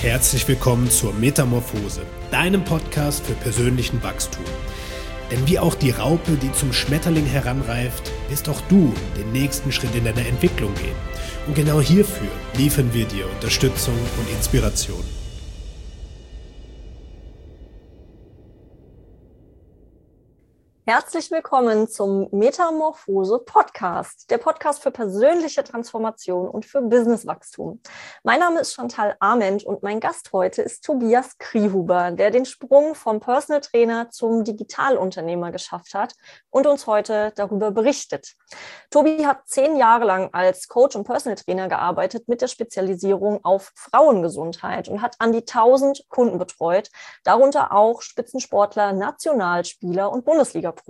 Herzlich willkommen zur Metamorphose, deinem Podcast für persönlichen Wachstum. Denn wie auch die Raupe, die zum Schmetterling heranreift, wirst auch du den nächsten Schritt in deiner Entwicklung gehen. Und genau hierfür liefern wir dir Unterstützung und Inspiration. Herzlich willkommen zum Metamorphose Podcast, der Podcast für persönliche Transformation und für Businesswachstum. Mein Name ist Chantal Arment und mein Gast heute ist Tobias Kriehuber, der den Sprung vom Personal Trainer zum Digitalunternehmer geschafft hat und uns heute darüber berichtet. Tobi hat 10 Jahre lang als Coach und Personal Trainer gearbeitet mit der Spezialisierung auf Frauengesundheit und hat an die 1000 Kunden betreut, darunter auch Spitzensportler, Nationalspieler und Bundesliga-Profis.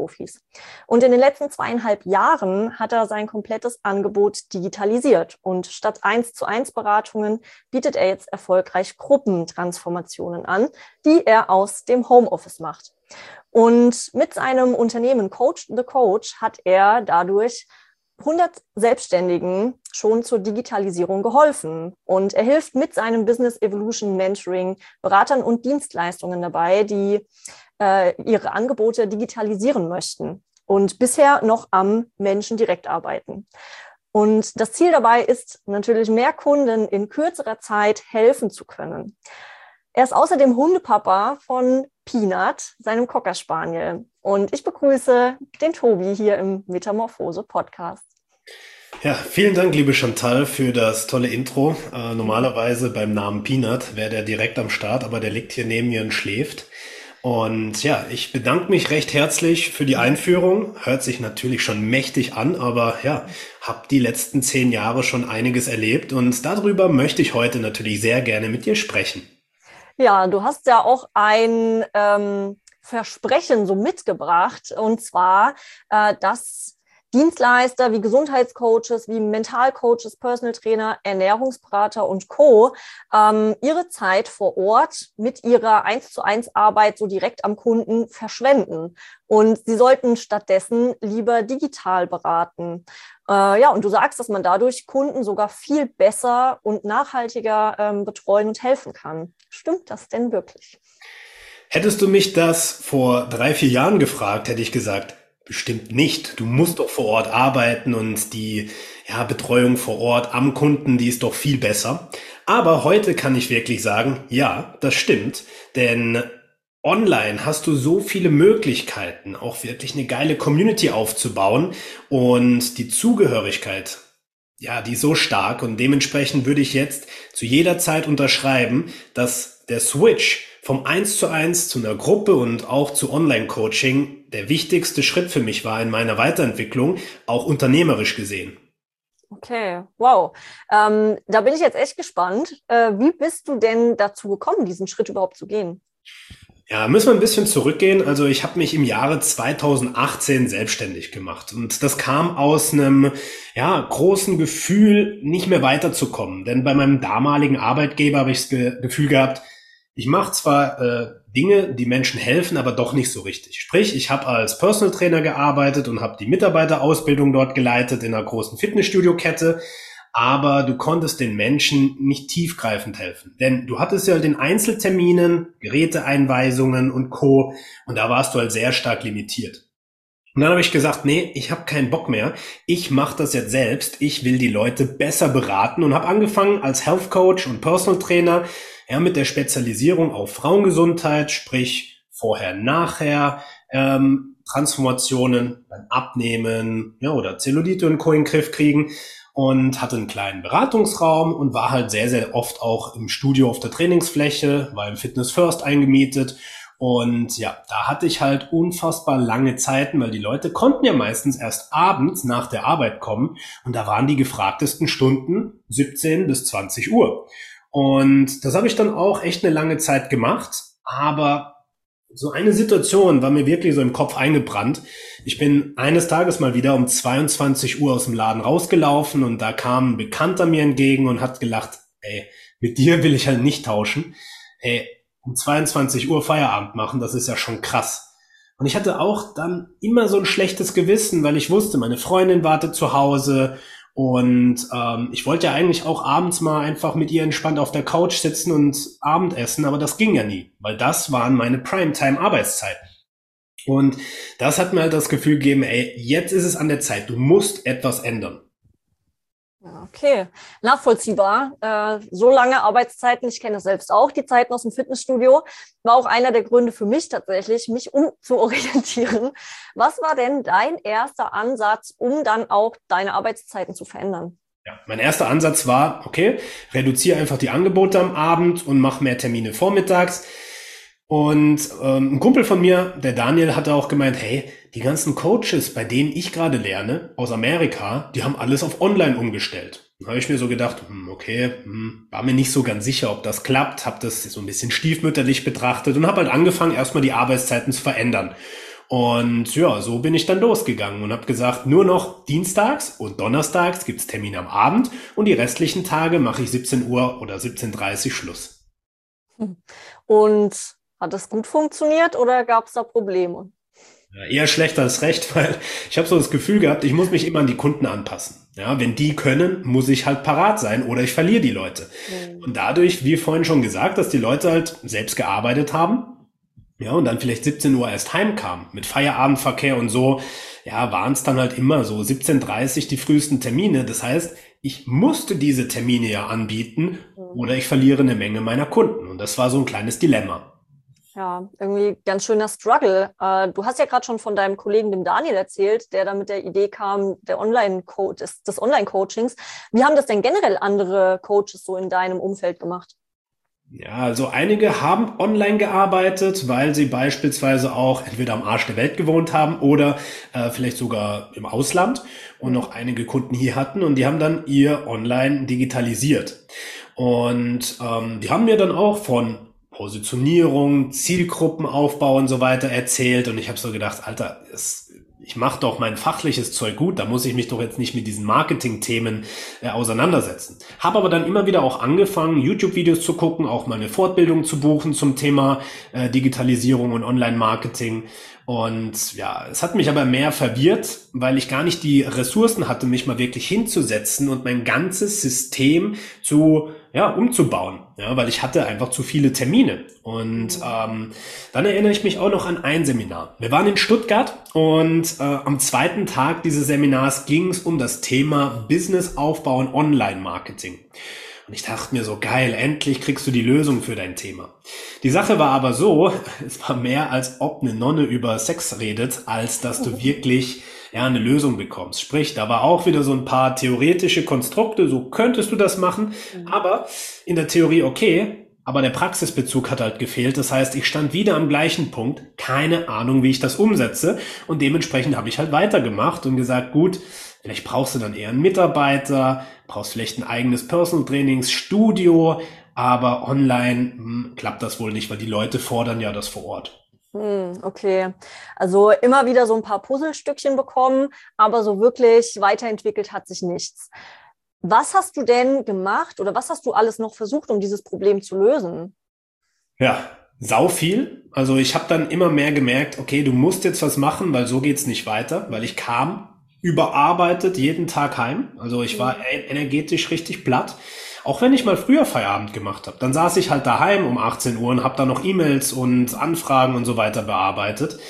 Und in den letzten 2,5 Jahren hat er sein komplettes Angebot digitalisiert und statt 1:1 Beratungen bietet er jetzt erfolgreich Gruppentransformationen an, die er aus dem Homeoffice macht. Und mit seinem Unternehmen Coach the Coach hat er dadurch 100 Selbstständigen schon zur Digitalisierung geholfen und er hilft mit seinem Business Evolution Mentoring Beratern und Dienstleistungen dabei, die ihre Angebote digitalisieren möchten und bisher noch am Menschen direkt arbeiten. Und das Ziel dabei ist natürlich, mehr Kunden in kürzerer Zeit helfen zu können. Er ist außerdem Hundepapa von Peanut, seinem Cocker Spaniel. Und ich begrüße den Tobi hier im Metamorphose Podcast. Ja, vielen Dank, liebe Chantal, für das tolle Intro. Normalerweise beim Namen Peanut wäre der direkt am Start, aber der liegt hier neben mir und schläft. Und ja, ich bedanke mich recht herzlich für die Einführung. Hört sich natürlich schon mächtig an, aber ja, habe die letzten 10 Jahre schon einiges erlebt und darüber möchte ich heute natürlich sehr gerne mit dir sprechen. Ja, du hast ja auch ein Versprechen so mitgebracht, und zwar, dass Dienstleister wie Gesundheitscoaches, wie Mentalcoaches, Personal Trainer, Ernährungsberater und Co. Ihre Zeit vor Ort mit ihrer 1:1 Arbeit so direkt am Kunden verschwenden. Und sie sollten stattdessen lieber digital beraten. Und du sagst, dass man dadurch Kunden sogar viel besser und nachhaltiger betreuen und helfen kann. Stimmt das denn wirklich? Hättest du mich das vor 3-4 Jahren gefragt, hätte ich gesagt, bestimmt nicht. Du musst doch vor Ort arbeiten und die Betreuung vor Ort am Kunden, die ist doch viel besser. Aber heute kann ich wirklich sagen, ja, das stimmt. Denn online hast du so viele Möglichkeiten, auch wirklich eine geile Community aufzubauen und die Zugehörigkeit, ja, die ist so stark und dementsprechend würde ich jetzt zu jeder Zeit unterschreiben, dass der Switch vom 1:1 zu einer Gruppe und auch zu Online-Coaching der wichtigste Schritt für mich war in meiner Weiterentwicklung, auch unternehmerisch gesehen. Okay, wow. Da bin ich jetzt echt gespannt. Wie bist du denn dazu gekommen, diesen Schritt überhaupt zu gehen? Ja, müssen wir ein bisschen zurückgehen. Also ich habe mich im Jahre 2018 selbstständig gemacht und das kam aus einem großen Gefühl, nicht mehr weiterzukommen. Denn bei meinem damaligen Arbeitgeber habe ich das Gefühl gehabt, ich mache zwar Dinge, die Menschen helfen, aber doch nicht so richtig. Sprich, ich habe als Personal Trainer gearbeitet und habe die Mitarbeiterausbildung dort geleitet in einer großen Fitnessstudio-Kette, aber du konntest den Menschen nicht tiefgreifend helfen. Denn du hattest ja den Einzelterminen, Geräteeinweisungen und Co. und da warst du halt sehr stark limitiert. Und dann habe ich gesagt, nee, ich habe keinen Bock mehr. Ich mache das jetzt selbst. Ich will die Leute besser beraten und habe angefangen als Health Coach und Personal Trainer mit der Spezialisierung auf Frauengesundheit, sprich vorher, nachher, Transformationen beim Abnehmen oder Zellulite und Co. in den Griff kriegen und hatte einen kleinen Beratungsraum und war halt sehr, sehr oft auch im Studio auf der Trainingsfläche, war im Fitness First eingemietet. Und ja, da hatte ich halt unfassbar lange Zeiten, weil die Leute konnten ja meistens erst abends nach der Arbeit kommen und da waren die gefragtesten Stunden 17 bis 20 Uhr. Und das habe ich dann auch echt eine lange Zeit gemacht, aber so eine Situation war mir wirklich so im Kopf eingebrannt. Ich bin eines Tages mal wieder um 22 Uhr aus dem Laden rausgelaufen und da kam ein Bekannter mir entgegen und hat gelacht, ey, mit dir will ich halt nicht tauschen. Ey, um 22 Uhr Feierabend machen, das ist ja schon krass. Und ich hatte auch dann immer so ein schlechtes Gewissen, weil ich wusste, meine Freundin wartet zu Hause Und ich wollte ja eigentlich auch abends mal einfach mit ihr entspannt auf der Couch sitzen und Abendessen, aber das ging ja nie, weil das waren meine Primetime-Arbeitszeiten. Und das hat mir halt das Gefühl gegeben, ey, jetzt ist es an der Zeit, du musst etwas ändern. Ja, okay, nachvollziehbar. So lange Arbeitszeiten, ich kenne das selbst auch, die Zeiten aus dem Fitnessstudio, war auch einer der Gründe für mich tatsächlich, mich umzuorientieren. Was war denn dein erster Ansatz, um dann auch deine Arbeitszeiten zu verändern? Ja, mein erster Ansatz war, okay, reduziere einfach die Angebote am Abend und mach mehr Termine vormittags. Und ein Kumpel von mir, der Daniel, hatte auch gemeint, hey, die ganzen Coaches, bei denen ich gerade lerne, aus Amerika, die haben alles auf Online umgestellt. Da habe ich mir so gedacht, okay, war mir nicht so ganz sicher, ob das klappt, habe das so ein bisschen stiefmütterlich betrachtet und habe halt angefangen, erstmal die Arbeitszeiten zu verändern. Und ja, so bin ich dann losgegangen und habe gesagt, nur noch dienstags und donnerstags gibt's Termine am Abend und die restlichen Tage mache ich 17 Uhr oder 17:30 Schluss. Und hat das gut funktioniert oder gab es da Probleme? Ja, eher schlecht als recht, weil ich habe so das Gefühl gehabt, ich muss mich immer an die Kunden anpassen. Ja, wenn die können, muss ich halt parat sein oder ich verliere die Leute. Und dadurch, wie vorhin schon gesagt, dass die Leute halt selbst gearbeitet haben, ja, und dann vielleicht 17 Uhr erst heimkamen mit Feierabendverkehr und so, ja, waren es dann halt immer so 17:30 die frühesten Termine. Das heißt, ich musste diese Termine ja anbieten oder ich verliere eine Menge meiner Kunden. Und das war so ein kleines Dilemma. Ja, irgendwie ganz schöner Struggle. Du hast ja gerade schon von deinem Kollegen, dem Daniel, erzählt, der da mit der Idee kam, des Online-Coachings. Wie haben das denn generell andere Coaches so in deinem Umfeld gemacht? Ja, also einige haben online gearbeitet, weil sie beispielsweise auch entweder am Arsch der Welt gewohnt haben oder vielleicht sogar im Ausland und noch einige Kunden hier hatten und die haben dann ihr Online digitalisiert. Und die haben mir dann auch von Positionierung, Zielgruppenaufbau und so weiter erzählt und ich habe so gedacht, Alter, ich mache doch mein fachliches Zeug gut, da muss ich mich doch jetzt nicht mit diesen Marketing-Themen auseinandersetzen. Habe aber dann immer wieder auch angefangen, YouTube-Videos zu gucken, auch mal eine Fortbildung zu buchen zum Thema Digitalisierung und Online-Marketing. Und ja, es hat mich aber mehr verwirrt, weil ich gar nicht die Ressourcen hatte, mich mal wirklich hinzusetzen und mein ganzes System umzubauen, ja, weil ich hatte einfach zu viele Termine. Und dann erinnere ich mich auch noch an ein Seminar. Wir waren in Stuttgart und am zweiten Tag dieses Seminars ging es um das Thema Businessaufbau und Online-Marketing. Und ich dachte mir so, geil, endlich kriegst du die Lösung für dein Thema. Die Sache war aber so, es war mehr, als ob eine Nonne über Sex redet, als dass du wirklich eine Lösung bekommst. Sprich, da war auch wieder so ein paar theoretische Konstrukte, so könntest du das machen, aber in der Theorie okay, aber der Praxisbezug hat halt gefehlt. Das heißt, ich stand wieder am gleichen Punkt, keine Ahnung, wie ich das umsetze und dementsprechend habe ich halt weitergemacht und gesagt, gut, vielleicht brauchst du dann eher einen Mitarbeiter, brauchst vielleicht ein eigenes Personal Trainingsstudio, aber online klappt das wohl nicht, weil die Leute fordern ja das vor Ort. Okay, also immer wieder so ein paar Puzzlestückchen bekommen, aber so wirklich weiterentwickelt hat sich nichts. Was hast du denn gemacht oder was hast du alles noch versucht, um dieses Problem zu lösen? Ja, sau viel. Also ich habe dann immer mehr gemerkt, okay, du musst jetzt was machen, weil so geht's nicht weiter, weil ich kam überarbeitet jeden Tag heim. Also ich war energetisch richtig platt. Auch wenn ich mal früher Feierabend gemacht habe, dann saß ich halt daheim um 18 Uhr und habe dann noch E-Mails und Anfragen und so weiter bearbeitet.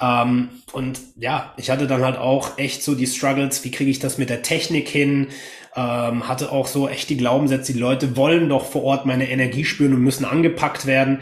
Und ja, ich hatte dann halt auch echt so die Struggles, wie kriege ich das mit der Technik hin? Hatte auch so echt die Glaubenssätze, die Leute wollen doch vor Ort meine Energie spüren und müssen angepackt werden.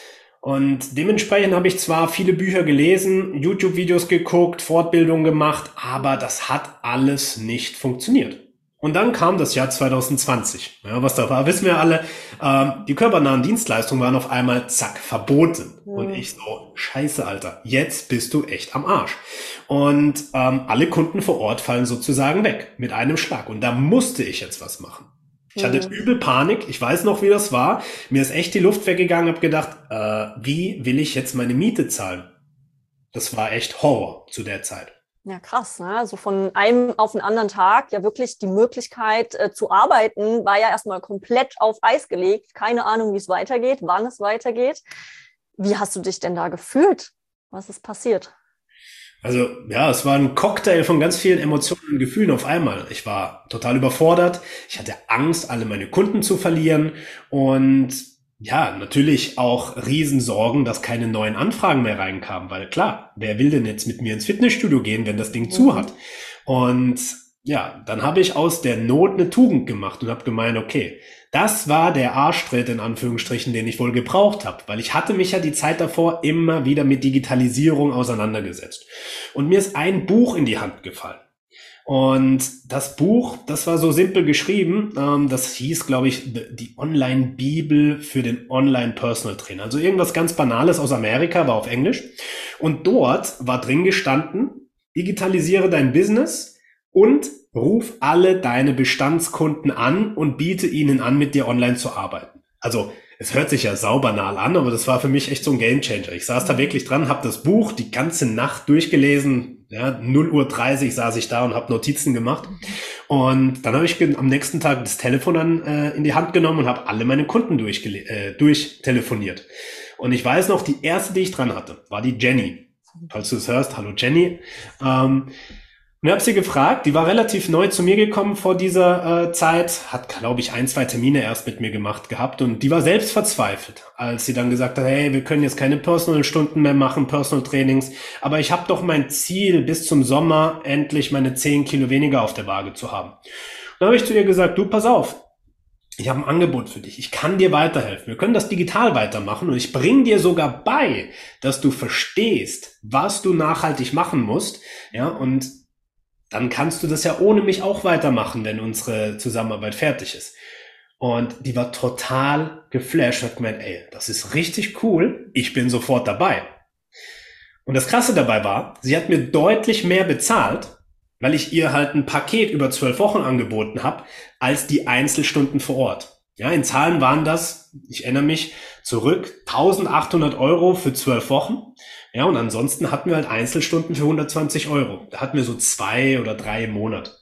Und dementsprechend habe ich zwar viele Bücher gelesen, YouTube-Videos geguckt, Fortbildungen gemacht, aber das hat alles nicht funktioniert. Und dann kam das Jahr 2020. Ja, was da war, wissen wir alle. Die körpernahen Dienstleistungen waren auf einmal, zack, verboten. Und ich so, scheiße, Alter, jetzt bist du echt am Arsch. Und alle Kunden vor Ort fallen sozusagen weg mit einem Schlag. Und da musste ich jetzt was machen. Ich hatte übel Panik. Ich weiß noch, wie das war. Mir ist echt die Luft weggegangen. Hab gedacht, wie will ich jetzt meine Miete zahlen? Das war echt Horror zu der Zeit. Ja, krass, ne? Also von einem auf den anderen Tag ja wirklich die Möglichkeit zu arbeiten, war ja erstmal komplett auf Eis gelegt. Keine Ahnung, wie es weitergeht, wann es weitergeht. Wie hast du dich denn da gefühlt? Was ist passiert? Also ja, es war ein Cocktail von ganz vielen Emotionen und Gefühlen auf einmal. Ich war total überfordert. Ich hatte Angst, alle meine Kunden zu verlieren und ja, natürlich auch Riesensorgen, dass keine neuen Anfragen mehr reinkamen, weil klar, wer will denn jetzt mit mir ins Fitnessstudio gehen, wenn das Ding zu hat? Und ja, dann habe ich aus der Not eine Tugend gemacht und habe gemeint, okay, das war der Arschtritt in Anführungsstrichen, den ich wohl gebraucht habe, weil ich hatte mich ja die Zeit davor immer wieder mit Digitalisierung auseinandergesetzt. Und mir ist ein Buch in die Hand gefallen. Und das Buch, das war so simpel geschrieben, das hieß, glaube ich, die Online-Bibel für den Online-Personal-Trainer. Also irgendwas ganz Banales aus Amerika, war auf Englisch. Und dort war drin gestanden, digitalisiere dein Business und ruf alle deine Bestandskunden an und biete ihnen an, mit dir online zu arbeiten. Also es hört sich ja saubanal an, aber das war für mich echt so ein Gamechanger. Ich saß da wirklich dran, habe das Buch die ganze Nacht durchgelesen. Ja, 0:30 Uhr saß ich da und habe Notizen gemacht. Und dann habe ich am nächsten Tag das Telefon dann in die Hand genommen und habe alle meine Kunden durchtelefoniert. Und ich weiß noch, die erste, die ich dran hatte, war die Jenny. Falls du es hörst, hallo Jenny. Und ich habe sie gefragt, die war relativ neu zu mir gekommen vor dieser Zeit, hat, glaube ich, 1, 2 Termine erst mit mir gemacht gehabt und die war selbst verzweifelt, als sie dann gesagt hat, hey, wir können jetzt keine Personal-Stunden mehr machen, Personal-Trainings, aber ich habe doch mein Ziel, bis zum Sommer endlich meine 10 Kilo weniger auf der Waage zu haben. Und dann habe ich zu ihr gesagt, du, pass auf, ich habe ein Angebot für dich, ich kann dir weiterhelfen, wir können das digital weitermachen und ich bringe dir sogar bei, dass du verstehst, was du nachhaltig machen musst, ja, und dann kannst du das ja ohne mich auch weitermachen, wenn unsere Zusammenarbeit fertig ist. Und die war total geflasht und hat gemeint, ey, das ist richtig cool, ich bin sofort dabei. Und das Krasse dabei war, sie hat mir deutlich mehr bezahlt, weil ich ihr halt ein Paket über 12 Wochen angeboten habe, als die Einzelstunden vor Ort. Ja, in Zahlen waren das, ich erinnere mich zurück, 1.800 € für 12 Wochen. Ja, und ansonsten hatten wir halt Einzelstunden für 120 €. Da hatten wir so 2 oder 3 im Monat.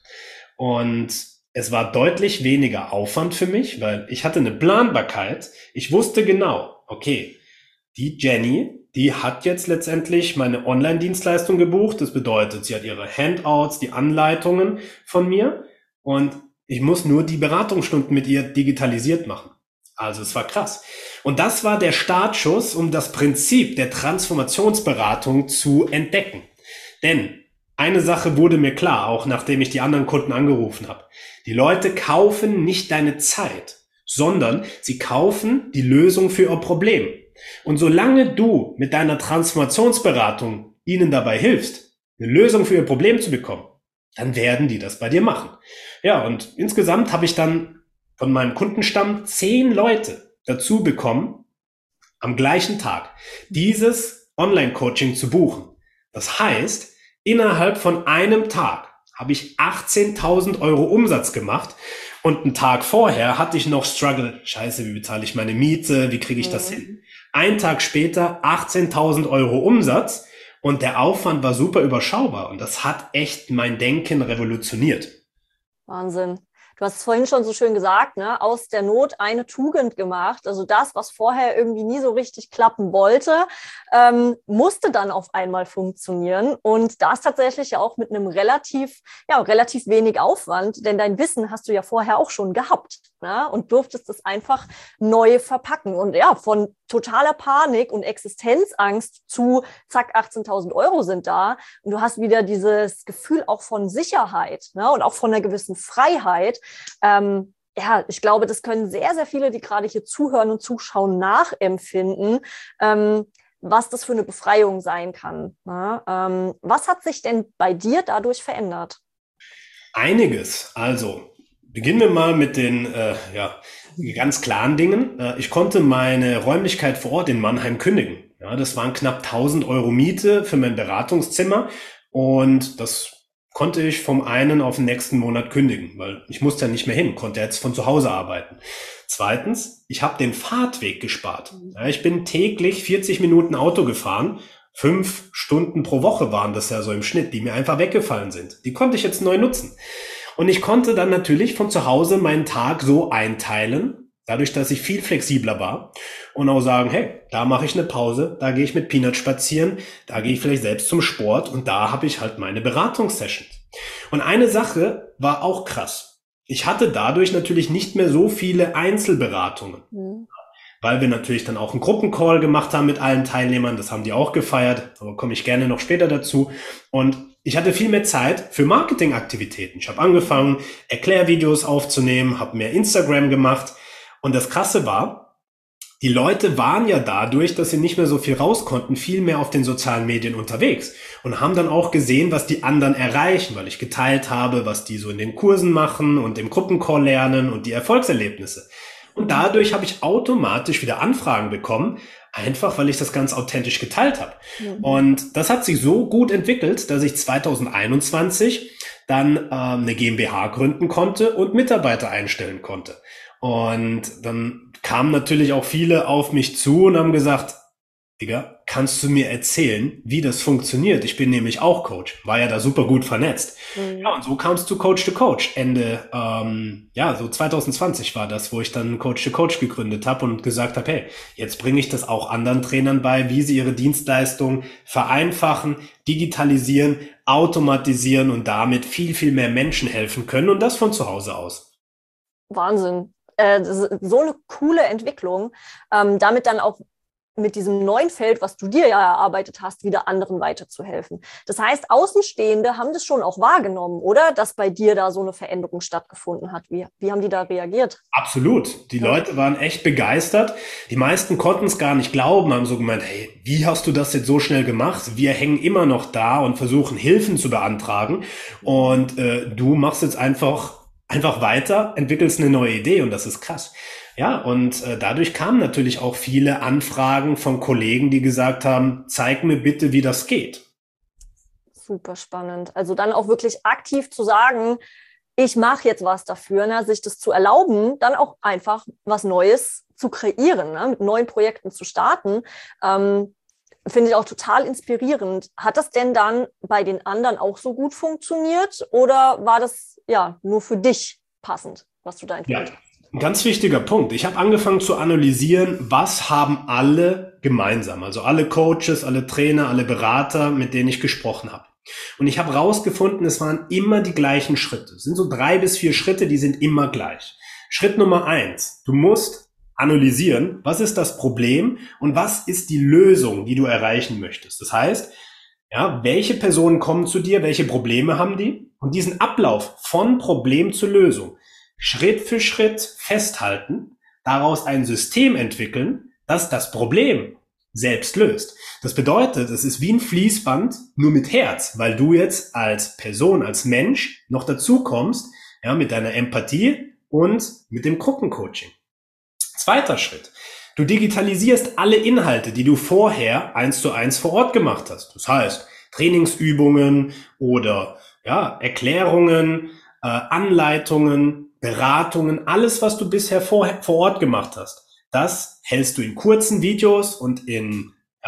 Und es war deutlich weniger Aufwand für mich, weil ich hatte eine Planbarkeit. Ich wusste genau, okay, die Jenny, die hat jetzt letztendlich meine Online-Dienstleistung gebucht. Das bedeutet, sie hat ihre Handouts, die Anleitungen von mir und ich muss nur die Beratungsstunden mit ihr digitalisiert machen. Also es war krass. Und das war der Startschuss, um das Prinzip der Transformationsberatung zu entdecken. Denn eine Sache wurde mir klar, auch nachdem ich die anderen Kunden angerufen habe. Die Leute kaufen nicht deine Zeit, sondern sie kaufen die Lösung für ihr Problem. Und solange du mit deiner Transformationsberatung ihnen dabei hilfst, eine Lösung für ihr Problem zu bekommen, dann werden die das bei dir machen. Ja, und insgesamt habe ich dann von meinem Kundenstamm 10 Leute dazu bekommen, am gleichen Tag dieses Online-Coaching zu buchen. Das heißt, innerhalb von einem Tag habe ich 18.000 € Umsatz gemacht und einen Tag vorher hatte ich noch Struggle. Scheiße, wie bezahle ich meine Miete? Wie kriege ich das hin? Einen Tag später 18.000 € Umsatz und der Aufwand war super überschaubar und das hat echt mein Denken revolutioniert. Wahnsinn. Du hast es vorhin schon so schön gesagt, ne? Aus der Not eine Tugend gemacht. Also das, was vorher irgendwie nie so richtig klappen wollte, musste dann auf einmal funktionieren. Und das tatsächlich ja auch mit einem relativ wenig Aufwand, denn dein Wissen hast du ja vorher auch schon gehabt, ne? Und durftest es einfach neu verpacken. Und ja, von totaler Panik und Existenzangst zu zack, 18.000 € sind da. Und du hast wieder dieses Gefühl auch von Sicherheit, ne? Und auch von einer gewissen Freiheit. Ja, ich glaube, das können sehr, sehr viele, die gerade hier zuhören und zuschauen, nachempfinden, was das für eine Befreiung sein kann. Ne? Was hat sich denn bei dir dadurch verändert? Einiges. Also, beginnen wir mal mit den ganz klaren Dingen. Ich konnte meine Räumlichkeit vor Ort in Mannheim kündigen. Ja, das waren knapp 1.000 € Miete für mein Beratungszimmer und das konnte ich vom einen auf den nächsten Monat kündigen, weil ich musste ja nicht mehr hin, konnte jetzt von zu Hause arbeiten. Zweitens, ich habe den Fahrtweg gespart. Ja, ich bin täglich 40 Minuten Auto gefahren. 5 Stunden pro Woche waren das ja so im Schnitt, die mir einfach weggefallen sind. Die konnte ich jetzt neu nutzen. Und ich konnte dann natürlich von zu Hause meinen Tag so einteilen, Dadurch, dass ich viel flexibler war und auch sagen, hey, da mache ich eine Pause, da gehe ich mit Peanut spazieren, da gehe ich vielleicht selbst zum Sport und da habe ich halt meine Beratungssessions. Und eine Sache war auch krass. Ich hatte dadurch natürlich nicht mehr so viele Einzelberatungen, weil wir natürlich dann auch einen Gruppencall gemacht haben mit allen Teilnehmern. Das haben die auch gefeiert, aber komme ich gerne noch später dazu. Und ich hatte viel mehr Zeit für Marketingaktivitäten. Ich habe angefangen, Erklärvideos aufzunehmen, habe mehr Instagram gemacht. Und das Krasse war, die Leute waren ja dadurch, dass sie nicht mehr so viel raus konnten, viel mehr auf den sozialen Medien unterwegs und haben dann auch gesehen, was die anderen erreichen, weil ich geteilt habe, was die so in den Kursen machen und im Gruppencall lernen und die Erfolgserlebnisse. Und dadurch habe ich automatisch wieder Anfragen bekommen, einfach weil ich das ganz authentisch geteilt habe. Und das hat sich so gut entwickelt, dass ich 2021 dann eine GmbH gründen konnte und Mitarbeiter einstellen konnte. Und dann kamen natürlich auch viele auf mich zu und haben gesagt, Digga, kannst du mir erzählen, wie das funktioniert? Ich bin nämlich auch Coach, war ja da super gut vernetzt. Ja, und so kam es zu Coach to Coach. Ende, so 2020 war das, wo ich dann Coach to Coach gegründet habe und gesagt habe, hey, jetzt bringe ich das auch anderen Trainern bei, wie sie ihre Dienstleistung vereinfachen, digitalisieren, automatisieren und damit viel, viel mehr Menschen helfen können und das von zu Hause aus. Wahnsinn. So eine coole Entwicklung, damit dann auch mit diesem neuen Feld, was du dir ja erarbeitet hast, wieder anderen weiterzuhelfen. Das heißt, Außenstehende haben das schon auch wahrgenommen, oder? Dass bei dir da so eine Veränderung stattgefunden hat. Wie haben die da reagiert? Absolut. Die Leute waren echt begeistert. Die meisten konnten es gar nicht glauben, haben so gemeint, hey, wie hast du das jetzt so schnell gemacht? Wir hängen immer noch da und versuchen Hilfen zu beantragen. Und du machst jetzt einfach weiter, entwickelst eine neue Idee und das ist krass. Ja, und dadurch kamen natürlich auch viele Anfragen von Kollegen, die gesagt haben, zeig mir bitte, wie das geht. Super spannend. Also dann auch wirklich aktiv zu sagen, ich mache jetzt was dafür, ne, sich das zu erlauben, dann auch einfach was Neues zu kreieren, ne, mit neuen Projekten zu starten. Finde ich auch total inspirierend. Hat das denn dann bei den anderen auch so gut funktioniert oder war das ja nur für dich passend, was du da entwickelt hast? Ein ganz wichtiger Punkt. Ich habe angefangen zu analysieren, was haben alle gemeinsam. Also alle Coaches, alle Trainer, alle Berater, mit denen ich gesprochen habe. Und ich habe rausgefunden, es waren immer die gleichen Schritte. Es sind so 3 bis 4 Schritte, die sind immer gleich. Schritt Nummer 1. Du musst analysieren, was ist das Problem und was ist die Lösung, die du erreichen möchtest. Das heißt, ja, welche Personen kommen zu dir, welche Probleme haben die? Und diesen Ablauf von Problem zu Lösung Schritt für Schritt festhalten, daraus ein System entwickeln, das das Problem selbst löst. Das bedeutet, es ist wie ein Fließband, nur mit Herz, weil du jetzt als Person, als Mensch noch dazu kommst, ja, mit deiner Empathie und mit dem Gruppencoaching. Zweiter Schritt. Du digitalisierst alle Inhalte, die du vorher 1:1 vor Ort gemacht hast. Das heißt, Trainingsübungen oder ja, Erklärungen, Anleitungen, Beratungen, alles, was du bisher vor Ort gemacht hast, das hältst du in kurzen Videos und in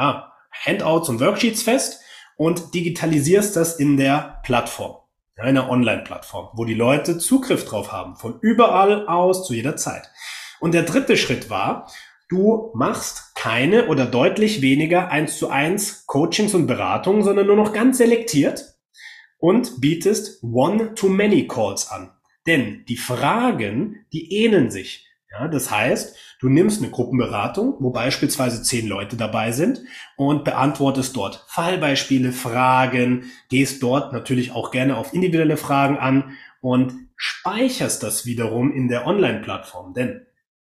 Handouts und Worksheets fest und digitalisierst das in der Plattform, einer Online-Plattform, wo die Leute Zugriff drauf haben, von überall aus zu jeder Zeit. Und der dritte Schritt war, du machst keine oder deutlich weniger 1:1 Coachings und Beratungen, sondern nur noch ganz selektiert und bietest One-to-Many-Calls an. Denn die Fragen, die ähneln sich. Ja, das heißt, du nimmst eine Gruppenberatung, wo beispielsweise 10 Leute dabei sind und beantwortest dort Fallbeispiele, Fragen, gehst dort natürlich auch gerne auf individuelle Fragen an und speicherst das wiederum in der Online-Plattform. Denn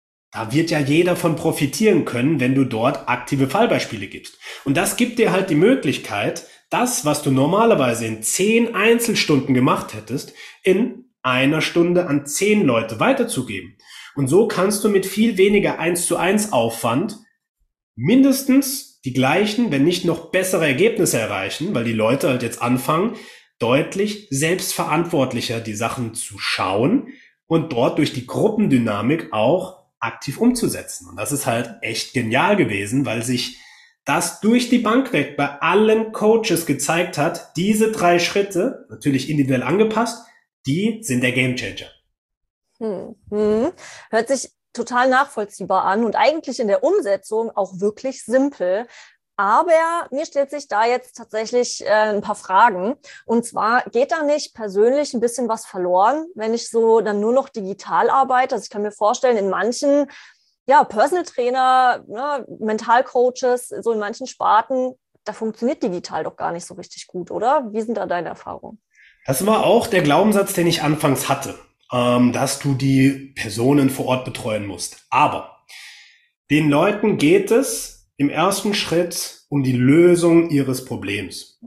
da wird ja jeder von profitieren können, wenn du dort aktive Fallbeispiele gibst. Und das gibt dir halt die Möglichkeit, das, was du normalerweise in 10 Einzelstunden gemacht hättest, in einer Stunde an 10 Leute weiterzugeben. Und so kannst du mit viel weniger 1:1 Aufwand mindestens die gleichen, wenn nicht noch bessere Ergebnisse erreichen, weil die Leute halt jetzt anfangen, deutlich selbstverantwortlicher die Sachen zu schauen und dort durch die Gruppendynamik auch aktiv umzusetzen. Und das ist halt echt genial gewesen, weil sich das durch die Bank weg bei allen Coaches gezeigt hat, diese 3 Schritte, natürlich individuell angepasst, die sind der Gamechanger. Hört sich total nachvollziehbar an und eigentlich in der Umsetzung auch wirklich simpel. Aber mir stellt sich da jetzt tatsächlich ein paar Fragen. Und zwar, geht da nicht persönlich ein bisschen was verloren, wenn ich so dann nur noch digital arbeite? Also ich kann mir vorstellen, in manchen, ja, Personal Trainer, ne, Mentalcoaches, so in manchen Sparten, da funktioniert digital doch gar nicht so richtig gut, oder? Wie sind da deine Erfahrungen? Das war auch der Glaubenssatz, den ich anfangs hatte, dass du die Personen vor Ort betreuen musst. Aber den Leuten geht es im ersten Schritt um die Lösung ihres Problems.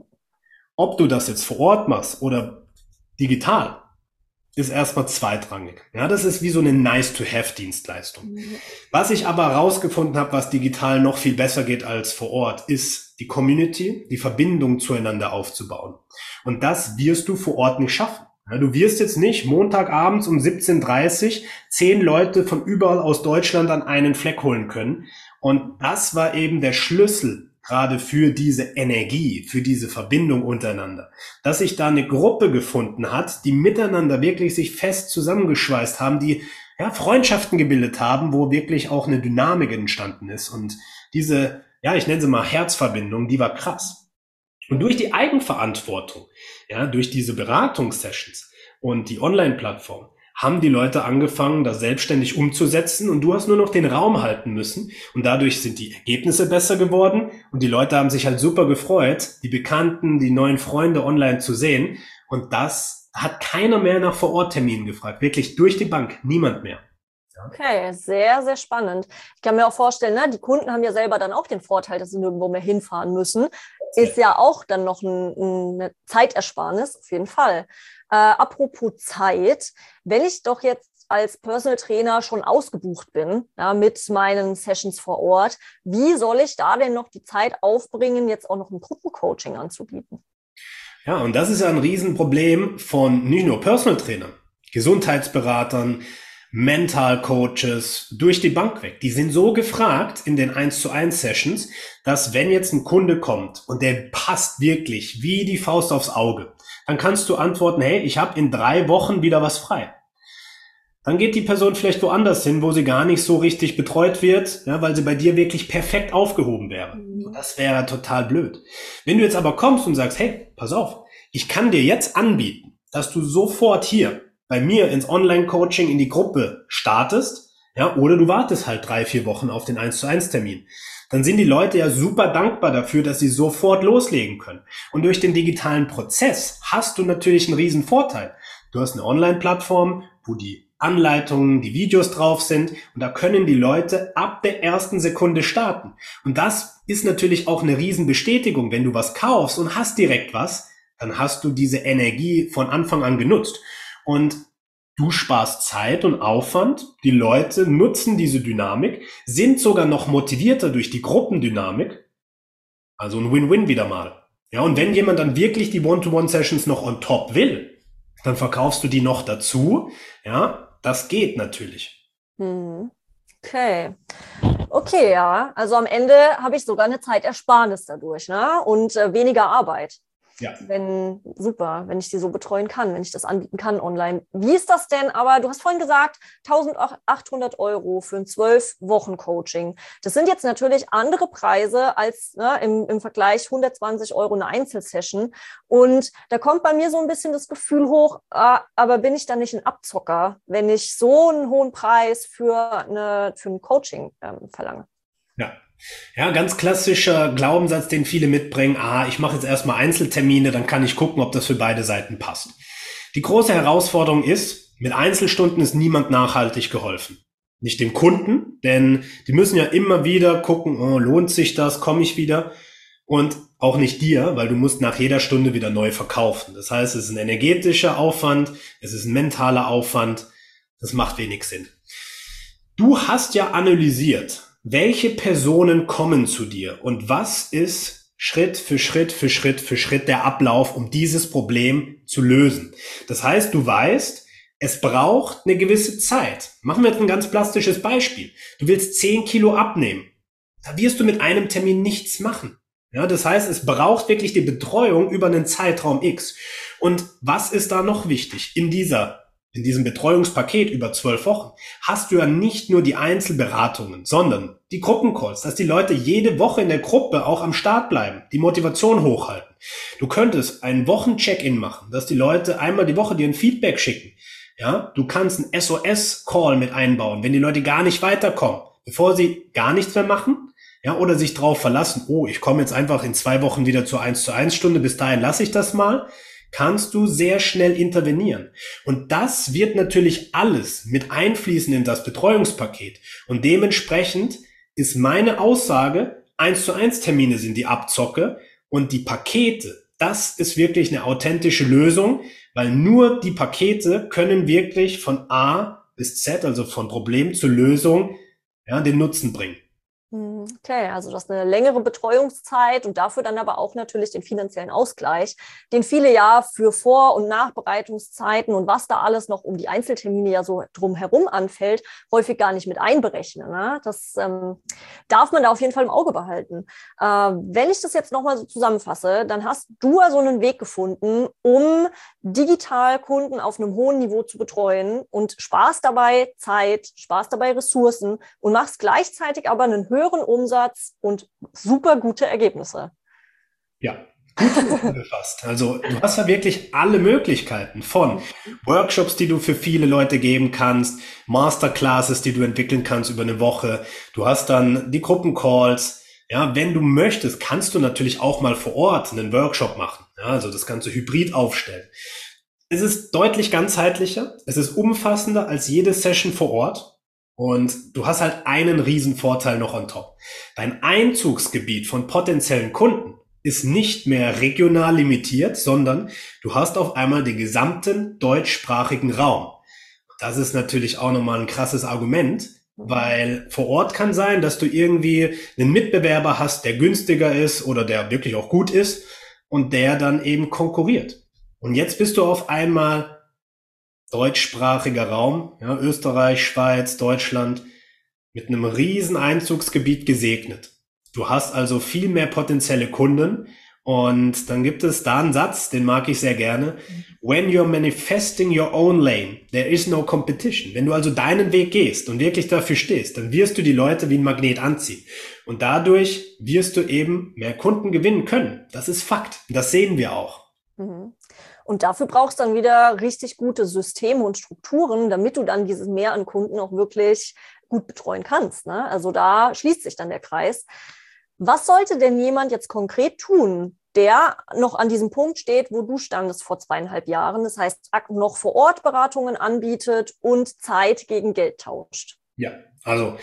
Ob du das jetzt vor Ort machst oder digital, ist erstmal zweitrangig. Ja, das ist wie so eine Nice-to-have-Dienstleistung. Was ich aber herausgefunden habe, was digital noch viel besser geht als vor Ort, ist die Community, die Verbindung zueinander aufzubauen. Und das wirst du vor Ort nicht schaffen. Ja, du wirst jetzt nicht Montagabends um 17:30 10 Leute von überall aus Deutschland an einen Fleck holen können. Und das war eben der Schlüssel gerade für diese Energie, für diese Verbindung untereinander, dass sich da eine Gruppe gefunden hat, die miteinander wirklich sich fest zusammengeschweißt haben, die ja Freundschaften gebildet haben, wo wirklich auch eine Dynamik entstanden ist. Und diese, ja, ich nenne sie mal Herzverbindung, die war krass. Und durch die Eigenverantwortung, ja, durch diese Beratungssessions und die Online-Plattform haben die Leute angefangen, das selbstständig umzusetzen und du hast nur noch den Raum halten müssen und dadurch sind die Ergebnisse besser geworden und die Leute haben sich halt super gefreut, die Bekannten, die neuen Freunde online zu sehen und das hat keiner mehr nach Vor-Ort-Terminen gefragt, wirklich durch die Bank, niemand mehr. Okay, sehr, sehr spannend. Ich kann mir auch vorstellen, ne, die Kunden haben ja selber dann auch den Vorteil, dass sie nirgendwo mehr hinfahren müssen. Ist ja auch dann noch eine Zeitersparnis, auf jeden Fall. Apropos Zeit, wenn ich doch jetzt als Personal Trainer schon ausgebucht bin, ja, mit meinen Sessions vor Ort, wie soll ich da denn noch die Zeit aufbringen, jetzt auch noch ein Gruppencoaching anzubieten? Ja, und das ist ja ein Riesenproblem von nicht nur Personal Trainern, Gesundheitsberatern, Mental Coaches, durch die Bank weg. Die sind so gefragt in den 1:1 Sessions, dass wenn jetzt ein Kunde kommt und der passt wirklich wie die Faust aufs Auge, dann kannst du antworten, hey, ich habe in 3 Wochen wieder was frei. Dann geht die Person vielleicht woanders hin, wo sie gar nicht so richtig betreut wird, ja, weil sie bei dir wirklich perfekt aufgehoben wäre. Und das wäre total blöd. Wenn du jetzt aber kommst und sagst, hey, pass auf, ich kann dir jetzt anbieten, dass du sofort hier bei mir ins Online-Coaching in die Gruppe startest, ja, oder du wartest halt 3-4 Wochen auf den 1:1 Termin. Dann sind die Leute ja super dankbar dafür, dass sie sofort loslegen können. Und durch den digitalen Prozess hast du natürlich einen riesen Vorteil. Du hast eine Online-Plattform, wo die Anleitungen, die Videos drauf sind und da können die Leute ab der ersten Sekunde starten. Und das ist natürlich auch eine riesen Bestätigung. Wenn du was kaufst und hast direkt was, dann hast du diese Energie von Anfang an genutzt. Und du sparst Zeit und Aufwand, die Leute nutzen diese Dynamik, sind sogar noch motivierter durch die Gruppendynamik, also ein Win-Win wieder mal. Ja, und wenn jemand dann wirklich die One-to-One-Sessions noch on top will, dann verkaufst du die noch dazu, ja, das geht natürlich. Okay. Okay, ja, also am Ende habe ich sogar eine Zeitersparnis dadurch, ne? Und weniger Arbeit. Ja. Super, wenn ich die so betreuen kann, wenn ich das anbieten kann online. Wie ist das denn? Aber du hast vorhin gesagt, 1.800 € für ein 12-Wochen-Coaching. Das sind jetzt natürlich andere Preise als, ne, im Vergleich 120 € eine Einzelsession. Und da kommt bei mir so ein bisschen das Gefühl hoch, aber bin ich dann nicht ein Abzocker, wenn ich so einen hohen Preis für ein Coaching verlange? Ja. Ja, ganz klassischer Glaubenssatz, den viele mitbringen. Ich mache jetzt erstmal Einzeltermine, dann kann ich gucken, ob das für beide Seiten passt. Die große Herausforderung ist, mit Einzelstunden ist niemand nachhaltig geholfen. Nicht dem Kunden, denn die müssen ja immer wieder gucken, lohnt sich das, komme ich wieder? Und auch nicht dir, weil du musst nach jeder Stunde wieder neu verkaufen. Das heißt, es ist ein energetischer Aufwand, es ist ein mentaler Aufwand, das macht wenig Sinn. Du hast ja analysiert, welche Personen kommen zu dir und was ist Schritt für Schritt für Schritt für Schritt der Ablauf, um dieses Problem zu lösen. Das heißt, du weißt, es braucht eine gewisse Zeit. Machen wir jetzt ein ganz plastisches Beispiel. Du willst 10 Kilo abnehmen. Da wirst du mit einem Termin nichts machen. Ja, das heißt, es braucht wirklich die Betreuung über einen Zeitraum X. Und was ist da noch wichtig in dieser in diesem Betreuungspaket über 12 Wochen, hast du ja nicht nur die Einzelberatungen, sondern die Gruppencalls, dass die Leute jede Woche in der Gruppe auch am Start bleiben, die Motivation hochhalten. Du könntest einen Wochen-Check-in machen, dass die Leute einmal die Woche dir ein Feedback schicken. Ja, du kannst einen SOS-Call mit einbauen, wenn die Leute gar nicht weiterkommen, bevor sie gar nichts mehr machen. Ja, oder sich drauf verlassen, oh, ich komme jetzt einfach in 2 Wochen wieder zur 1:1 Stunde, bis dahin lasse ich das mal, kannst du sehr schnell intervenieren. Und das wird natürlich alles mit einfließen in das Betreuungspaket. Und dementsprechend ist meine Aussage, 1:1 Termine sind die Abzocke und die Pakete, das ist wirklich eine authentische Lösung, weil nur die Pakete können wirklich von A bis Z, also von Problem zur Lösung, ja, den Nutzen bringen. Okay, also das ist eine längere Betreuungszeit und dafür dann aber auch natürlich den finanziellen Ausgleich, den viele ja für Vor- und Nachbereitungszeiten und was da alles noch um die Einzeltermine ja so drumherum anfällt, häufig gar nicht mit einberechnen. Ne? Das darf man da auf jeden Fall im Auge behalten. Wenn ich das jetzt nochmal so zusammenfasse, dann hast du also einen Weg gefunden, um digital Kunden auf einem hohen Niveau zu betreuen und sparst dabei Zeit, sparst dabei Ressourcen und machst gleichzeitig aber einen höheren Umsatz und super gute Ergebnisse. Ja, gut zusammengefasst. Also du hast ja wirklich alle Möglichkeiten von Workshops, die du für viele Leute geben kannst, Masterclasses, die du entwickeln kannst über eine Woche. Du hast dann die Gruppencalls. Ja, wenn du möchtest, kannst du natürlich auch mal vor Ort einen Workshop machen. Ja, also das kannst du hybrid aufstellen. Es ist deutlich ganzheitlicher. Es ist umfassender als jede Session vor Ort. Und du hast halt einen riesen Vorteil noch on top. Dein Einzugsgebiet von potenziellen Kunden ist nicht mehr regional limitiert, sondern du hast auf einmal den gesamten deutschsprachigen Raum. Das ist natürlich auch nochmal ein krasses Argument, weil vor Ort kann sein, dass du irgendwie einen Mitbewerber hast, der günstiger ist oder der wirklich auch gut ist und der dann eben konkurriert. Und jetzt bist du auf einmal deutschsprachiger Raum, ja, Österreich, Schweiz, Deutschland, mit einem riesen Einzugsgebiet gesegnet. Du hast also viel mehr potenzielle Kunden und dann gibt es da einen Satz, den mag ich sehr gerne. When you're manifesting your own lane, there is no competition. Wenn du also deinen Weg gehst und wirklich dafür stehst, dann wirst du die Leute wie ein Magnet anziehen. Und dadurch wirst du eben mehr Kunden gewinnen können. Das ist Fakt. Das sehen wir auch. Mhm. Und dafür brauchst du dann wieder richtig gute Systeme und Strukturen, damit du dann dieses Mehr an Kunden auch wirklich gut betreuen kannst. Ne? Also da schließt sich dann der Kreis. Was sollte denn jemand jetzt konkret tun, der noch an diesem Punkt steht, wo du standest vor 2,5 Jahren? Das heißt, noch vor Ort Beratungen anbietet und Zeit gegen Geld tauscht. Ja, also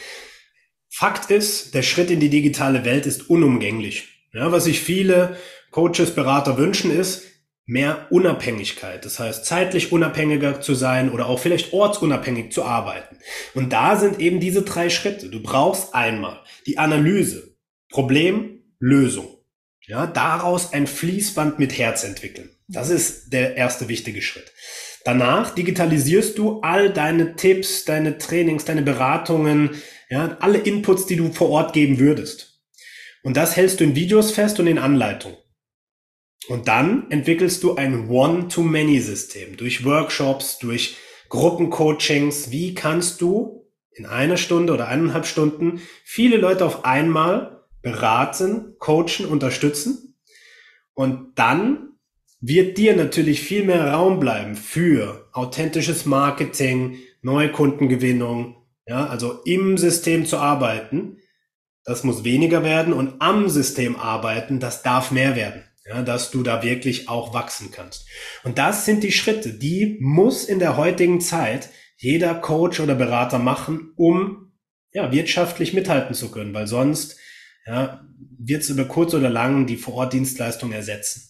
Fakt ist, der Schritt in die digitale Welt ist unumgänglich. Ja, was sich viele Coaches, Berater wünschen, ist mehr Unabhängigkeit. Das heißt, zeitlich unabhängiger zu sein oder auch vielleicht ortsunabhängig zu arbeiten. Und da sind eben diese 3 Schritte. Du brauchst einmal die Analyse, Problem, Lösung. Ja, daraus ein Fließband mit Herz entwickeln. Das ist der erste wichtige Schritt. Danach digitalisierst du all deine Tipps, deine Trainings, deine Beratungen, ja, alle Inputs, die du vor Ort geben würdest. Und das hältst du in Videos fest und in Anleitungen. Und dann entwickelst du ein One-to-Many-System durch Workshops, durch Gruppencoachings. Wie kannst du in 1 Stunde oder 1,5 Stunden viele Leute auf einmal beraten, coachen, unterstützen? Und dann wird dir natürlich viel mehr Raum bleiben für authentisches Marketing, Neukundengewinnung, ja, also im System zu arbeiten. Das muss weniger werden und am System arbeiten, das darf mehr werden. Ja, dass du da wirklich auch wachsen kannst. Und das sind die Schritte, die muss in der heutigen Zeit jeder Coach oder Berater machen, um ja, wirtschaftlich mithalten zu können, weil sonst ja, wird es über kurz oder lang die Vorortdienstleistung ersetzen.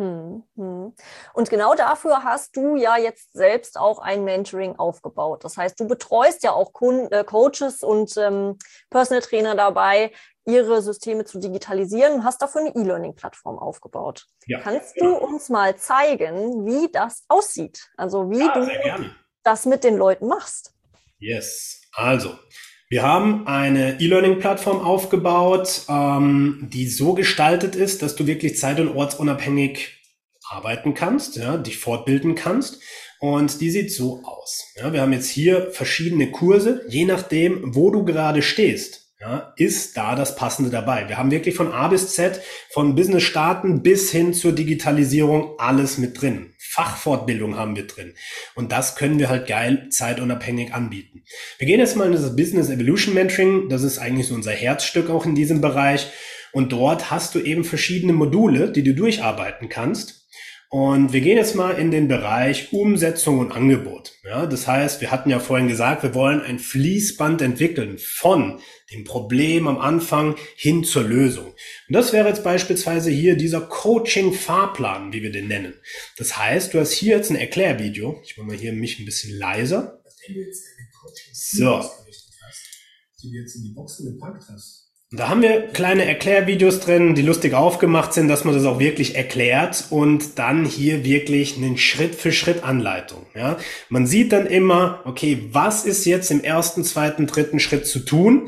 Und genau dafür hast du ja jetzt selbst auch ein Mentoring aufgebaut. Das heißt, du betreust ja auch Coaches und Personal Trainer dabei, ihre Systeme zu digitalisieren und hast dafür eine E-Learning-Plattform aufgebaut. Ja, kannst du uns mal zeigen, wie das aussieht? Also wie du das mit den Leuten machst? Yes, also wir haben eine E-Learning-Plattform aufgebaut, die so gestaltet ist, dass du wirklich zeit- und ortsunabhängig arbeiten kannst, ja, dich fortbilden kannst. Und die sieht so aus. Ja, wir haben jetzt hier verschiedene Kurse, je nachdem, wo du gerade stehst. Ja, ist da das Passende dabei. Wir haben wirklich von A bis Z, von Business starten bis hin zur Digitalisierung alles mit drin. Fachfortbildung haben wir drin. Und das können wir halt geil zeitunabhängig anbieten. Wir gehen jetzt mal in das Business Evolution Mentoring. Das ist eigentlich so unser Herzstück auch in diesem Bereich. Und dort hast du eben verschiedene Module, die du durcharbeiten kannst. Und wir gehen jetzt mal in den Bereich Umsetzung und Angebot. Ja, das heißt, wir hatten ja vorhin gesagt, wir wollen ein Fließband entwickeln von dem Problem am Anfang hin zur Lösung. Und das wäre jetzt beispielsweise hier dieser Coaching-Fahrplan, wie wir den nennen. Das heißt, du hast hier jetzt ein Erklärvideo. Ich mache mal hier mich ein bisschen leiser. Nachdem du jetzt deine Coaching so. ausgerichtet hast, die du jetzt in die Boxen gepackt hast. Und da haben wir kleine Erklärvideos drin, die lustig aufgemacht sind, dass man das auch wirklich erklärt und dann hier wirklich eine Schritt-für-Schritt-Anleitung. Ja, man sieht dann immer, okay, was ist jetzt im ersten, zweiten, dritten Schritt zu tun?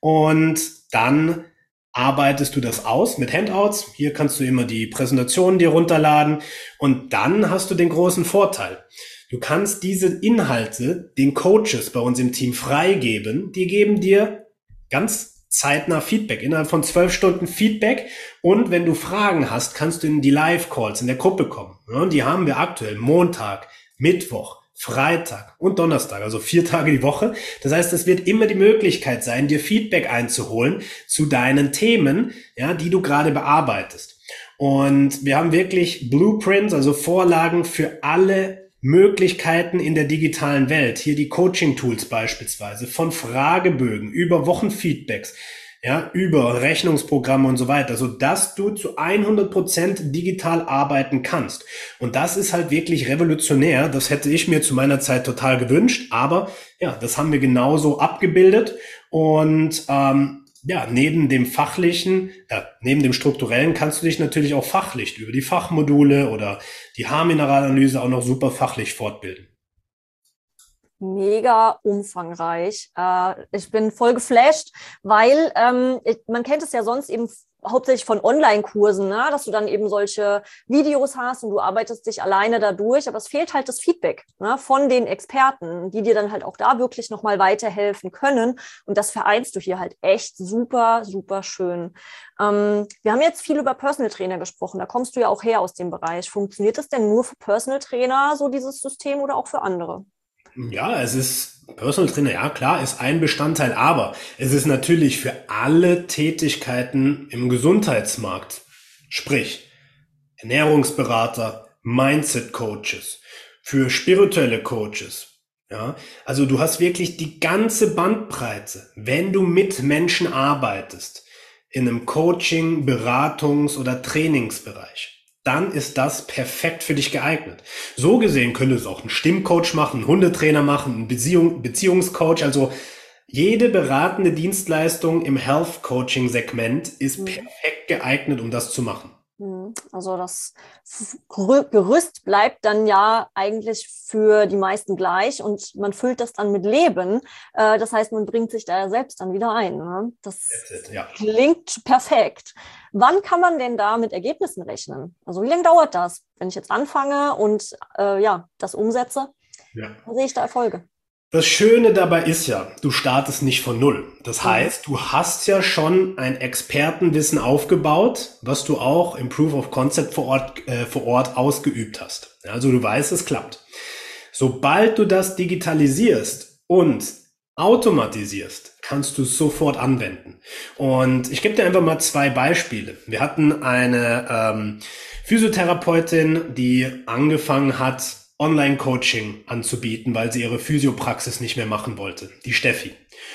Und dann arbeitest du das aus mit Handouts. Hier kannst du immer die Präsentationen dir runterladen und dann hast du den großen Vorteil. Du kannst diese Inhalte den Coaches bei uns im Team freigeben. Die geben dir ganz zeitnah Feedback, innerhalb von 12 Stunden Feedback. Und wenn du Fragen hast, kannst du in die Live-Calls in der Gruppe kommen. Ja, und die haben wir aktuell Montag, Mittwoch, Freitag und Donnerstag, also 4 Tage die Woche. Das heißt, es wird immer die Möglichkeit sein, dir Feedback einzuholen zu deinen Themen, ja, die du gerade bearbeitest. Und wir haben wirklich Blueprints, also Vorlagen für alle Möglichkeiten in der digitalen Welt. Hier die Coaching-Tools beispielsweise, von Fragebögen über Wochenfeedbacks, ja, über Rechnungsprogramme und so weiter, so dass du zu 100% digital arbeiten kannst. Und das ist halt wirklich revolutionär. Das hätte ich mir zu meiner Zeit total gewünscht, aber ja, das haben wir genauso abgebildet und ja, neben dem fachlichen, neben dem strukturellen kannst du dich natürlich auch fachlich über die Fachmodule oder die Haarmineralanalyse auch noch super fachlich fortbilden. Mega umfangreich. Ich bin voll geflasht, weil man kennt es ja sonst eben hauptsächlich von Online-Kursen, ne? Dass du dann eben solche Videos hast und du arbeitest dich alleine da durch, aber es fehlt halt das Feedback, ne? Von den Experten, die dir dann halt auch da wirklich nochmal weiterhelfen können und das vereinst du hier halt echt super, super schön. Wir haben jetzt viel über Personal Trainer gesprochen, da kommst du ja auch her aus dem Bereich. Funktioniert das denn nur für Personal Trainer, so dieses System, oder auch für andere? Ja, es ist Personal Trainer, ja klar, ist ein Bestandteil, aber es ist natürlich für alle Tätigkeiten im Gesundheitsmarkt, sprich Ernährungsberater, Mindset Coaches, für spirituelle Coaches. Ja, also du hast wirklich die ganze Bandbreite, wenn du mit Menschen arbeitest, in einem Coaching, Beratungs- oder Trainingsbereich. Dann ist das perfekt für dich geeignet. So gesehen könnte es auch ein Stimmcoach machen, ein Hundetrainer machen, ein Beziehungscoach. Also jede beratende Dienstleistung im Health-Coaching-Segment ist perfekt geeignet, um das zu machen. Also das Gerüst bleibt dann ja eigentlich für die meisten gleich und man füllt das dann mit Leben. Das heißt, man bringt sich da selbst dann wieder ein. Ne? Das klingt perfekt. Wann kann man denn da mit Ergebnissen rechnen? Also wie lange dauert das, wenn ich jetzt anfange und das umsetze? Ja. Dann sehe ich da Erfolge. Das Schöne dabei ist ja, du startest nicht von null. Das heißt, du hast ja schon ein Expertenwissen aufgebaut, was du auch im Proof of Concept vor Ort ausgeübt hast. Also du weißt, es klappt. Sobald du das digitalisierst und automatisierst, kannst du es sofort anwenden. Und ich gebe dir einfach mal 2 Beispiele. Wir hatten eine Physiotherapeutin, die angefangen hat, Online-Coaching anzubieten, weil sie ihre Physiopraxis nicht mehr machen wollte, die Steffi.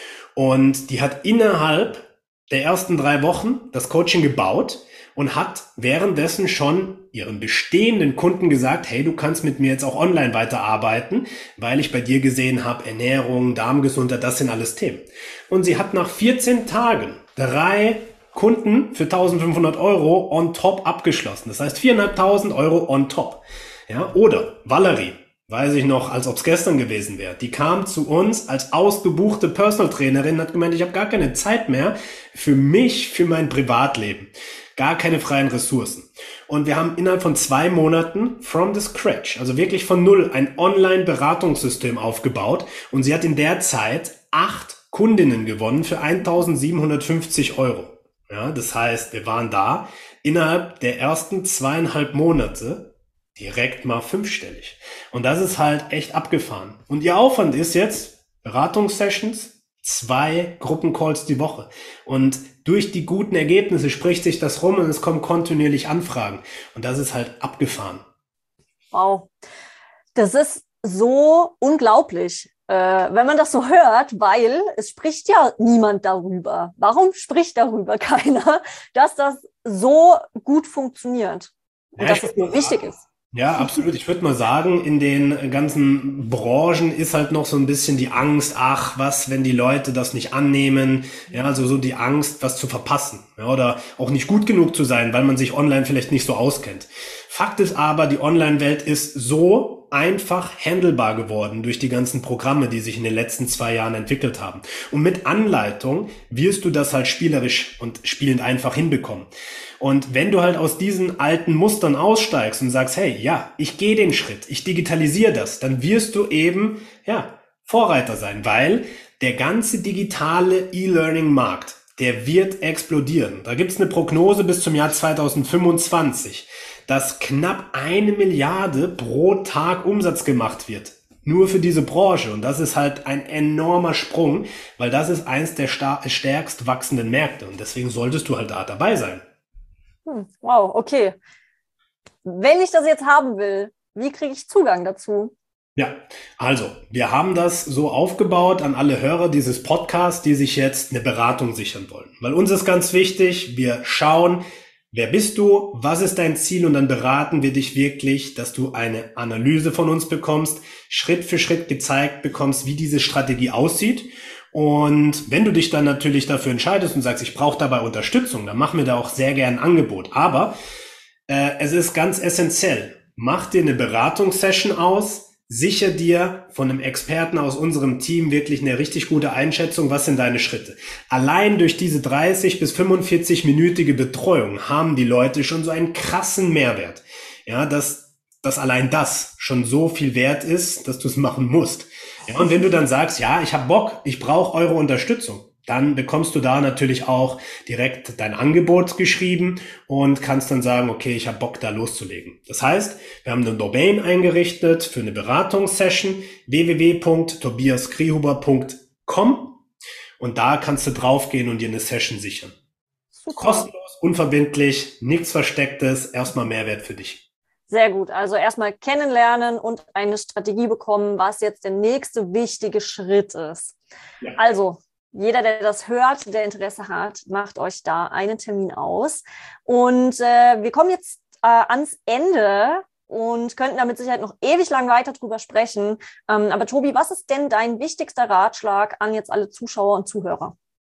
Und die hat innerhalb der ersten 3 Wochen das Coaching gebaut und hat währenddessen schon ihren bestehenden Kunden gesagt, hey, du kannst mit mir jetzt auch online weiterarbeiten, weil ich bei dir gesehen habe, Ernährung, Darmgesundheit, das sind alles Themen. Und sie hat nach 14 Tagen 3 Kunden für 1.500 € on top abgeschlossen. Das heißt 4.500 € on top. Ja, oder Valerie. weiß ich noch, als ob es gestern gewesen wäre. Die kam zu uns als ausgebuchte Personal Trainerin, hat gemeint, ich habe gar keine Zeit mehr für mich, für mein Privatleben. Gar keine freien Ressourcen. Und wir haben innerhalb von 2 Monaten from the scratch, also wirklich von null, ein Online-Beratungssystem aufgebaut. Und sie hat in der Zeit 8 Kundinnen gewonnen für 1.750 Euro. Ja, das heißt, wir waren da innerhalb der ersten 2,5 Monate direkt mal 5-stellig. Und das ist halt echt abgefahren. Und ihr Aufwand ist jetzt Beratungssessions, 2 Gruppencalls die Woche. Und durch die guten Ergebnisse spricht sich das rum und es kommen kontinuierlich Anfragen. Und das ist halt abgefahren. Wow, das ist so unglaublich, wenn man das so hört, weil es spricht ja niemand darüber. Warum spricht darüber keiner, dass das so gut funktioniert und dass es so wichtig ist? Ja, absolut. Ich würde mal sagen, in den ganzen Branchen ist halt noch so ein bisschen die Angst, ach, was, wenn die Leute das nicht annehmen? Ja, also so die Angst, was zu verpassen, ja, oder auch nicht gut genug zu sein, weil man sich online vielleicht nicht so auskennt. Fakt ist aber, die Online-Welt ist so einfach handelbar geworden durch die ganzen Programme, die sich in den letzten 2 Jahren entwickelt haben. Und mit Anleitung wirst du das halt spielerisch und spielend einfach hinbekommen. Und wenn du halt aus diesen alten Mustern aussteigst und sagst, hey, ja, ich gehe den Schritt, ich digitalisiere das, dann wirst du eben, ja, Vorreiter sein, weil der ganze digitale E-Learning-Markt, der wird explodieren. Da gibt's eine Prognose bis zum Jahr 2025, dass knapp 1 Milliarde pro Tag Umsatz gemacht wird. Nur für diese Branche. Und das ist halt ein enormer Sprung, weil das ist eins der stärkst wachsenden Märkte. Und deswegen solltest du halt da dabei sein. Wow, okay. Wenn ich das jetzt haben will, wie kriege ich Zugang dazu? Ja, also wir haben das so aufgebaut an alle Hörer dieses Podcasts, die sich jetzt eine Beratung sichern wollen. Weil uns ist ganz wichtig, wir schauen, wer bist du, was ist dein Ziel und dann beraten wir dich wirklich, dass du eine Analyse von uns bekommst, Schritt für Schritt gezeigt bekommst, wie diese Strategie aussieht. Und wenn du dich dann natürlich dafür entscheidest und sagst, ich brauche dabei Unterstützung, dann machen wir da auch sehr gerne ein Angebot. Aber es ist ganz essentiell, mach dir eine Beratungssession aus, sicher dir von einem Experten aus unserem Team wirklich eine richtig gute Einschätzung, was sind deine Schritte. Allein durch diese 30 bis 45-minütige Betreuung haben die Leute schon so einen krassen Mehrwert. Ja, dass allein das schon so viel wert ist, dass du es machen musst. Ja, und wenn du dann sagst, ja, ich habe Bock, ich brauche eure Unterstützung, dann bekommst du da natürlich auch direkt dein Angebot geschrieben und kannst dann sagen, okay, ich habe Bock, da loszulegen. Das heißt, wir haben eine Domain eingerichtet für eine Beratungssession, www.tobiaskrihuber.com, und da kannst du draufgehen und dir eine Session sichern. Super. Kostenlos, unverbindlich, nichts Verstecktes, erstmal Mehrwert für dich. Sehr gut. Also erstmal kennenlernen und eine Strategie bekommen, was jetzt der nächste wichtige Schritt ist. Ja. Also jeder, der das hört, der Interesse hat, macht euch da einen Termin aus. Und wir kommen jetzt ans Ende und könnten da mit Sicherheit noch ewig lang weiter drüber sprechen. Aber Tobi, was ist denn dein wichtigster Ratschlag an jetzt alle Zuschauer und Zuhörer?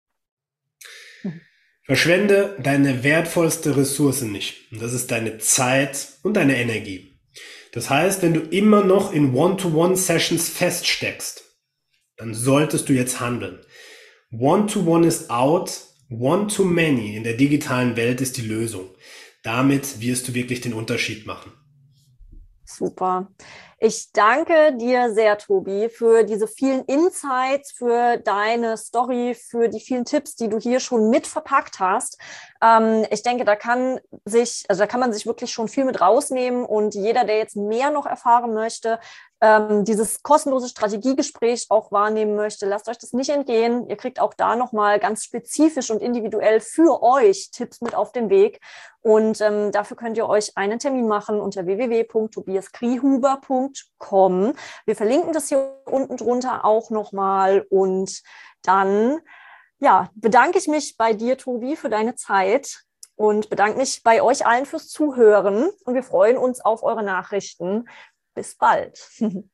Verschwende deine wertvollste Ressource nicht. Und das ist deine Zeit und deine Energie. Das heißt, wenn du immer noch in One-to-One-Sessions feststeckst, dann solltest du jetzt handeln. One-to-One ist out, One-to-Many in der digitalen Welt ist die Lösung. Damit wirst du wirklich den Unterschied machen. Super. Ich danke dir sehr, Tobi, für diese vielen Insights, für deine Story, für die vielen Tipps, die du hier schon mit verpackt hast. Ich denke, da kann man sich wirklich schon viel mit rausnehmen, und jeder, der jetzt mehr noch erfahren möchte, dieses kostenlose Strategiegespräch auch wahrnehmen möchte, lasst euch das nicht entgehen. Ihr kriegt auch da nochmal ganz spezifisch und individuell für euch Tipps mit auf den Weg. Und dafür könnt ihr euch einen Termin machen unter www.tobiaskrihuber.com. Wir verlinken das hier unten drunter auch nochmal. Und dann bedanke ich mich bei dir, Tobi, für deine Zeit und bedanke mich bei euch allen fürs Zuhören. Und wir freuen uns auf eure Nachrichten. Bis bald.